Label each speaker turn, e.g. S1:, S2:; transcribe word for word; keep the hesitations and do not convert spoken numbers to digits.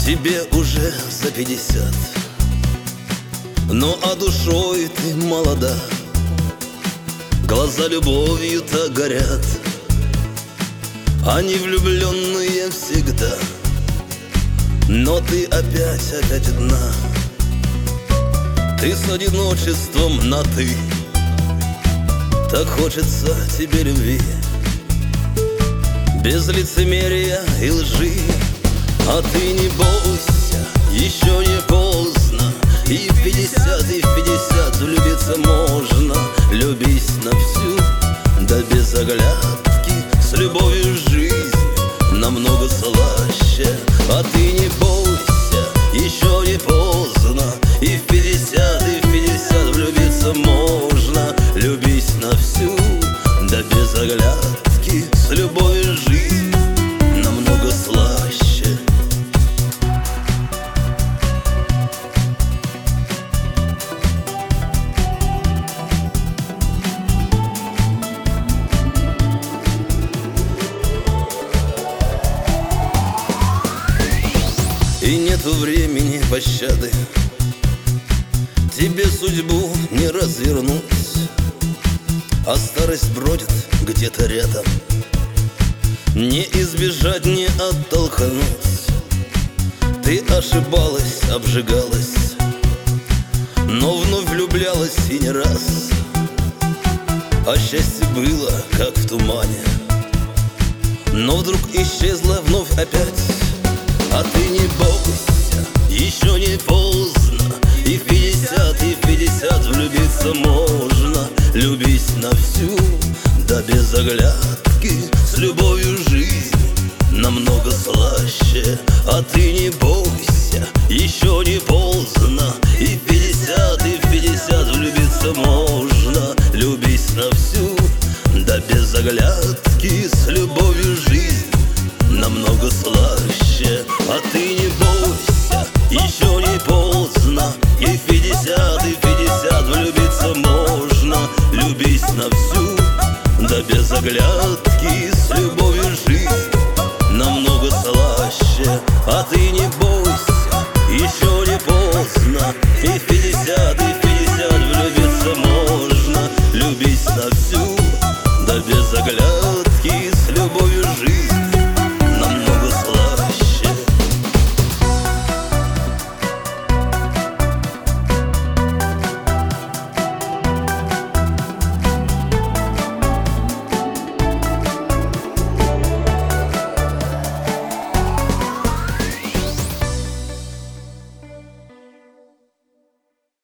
S1: Тебе уже за пятьдесят, но а душой ты молода. Глаза любовью-то горят, они влюбленные всегда. Но ты опять, опять одна. Ты с одиночеством на «ты». Так хочется тебе любви, без лицемерия и лжи. А ты не бойся, еще не поздно. И в пятьдесят, и в пятьдесят влюбиться можно. Любись на всю, да без оглядки. С любовью жизнь намного слаще. А ты не бойся, еще не поздно. И в пятьдесят, и в пятьдесят влюбиться можно. Любись на всю, да без оглядки. С любовью жизнь намного слаще. И нету времени пощады, тебе судьбу не развернуть. А старость бродит где-то рядом, не избежать, не оттолкнуть. Ты ошибалась, обжигалась, но вновь влюблялась и не раз. А счастье было, как в тумане, но вдруг исчезло вновь опять. А ты не бойся, еще не поздно. И в пятьдесят, и в пятьдесят влюбиться можно. Любись на всю, да без оглядки. С любовью жизнь намного слаще. А ты не бойся, еще не поздно. И в пятьдесят, и в пятьдесят влюбиться можно. Любись на всю, да без оглядки. С любовью жизнь намного слаще. А ты не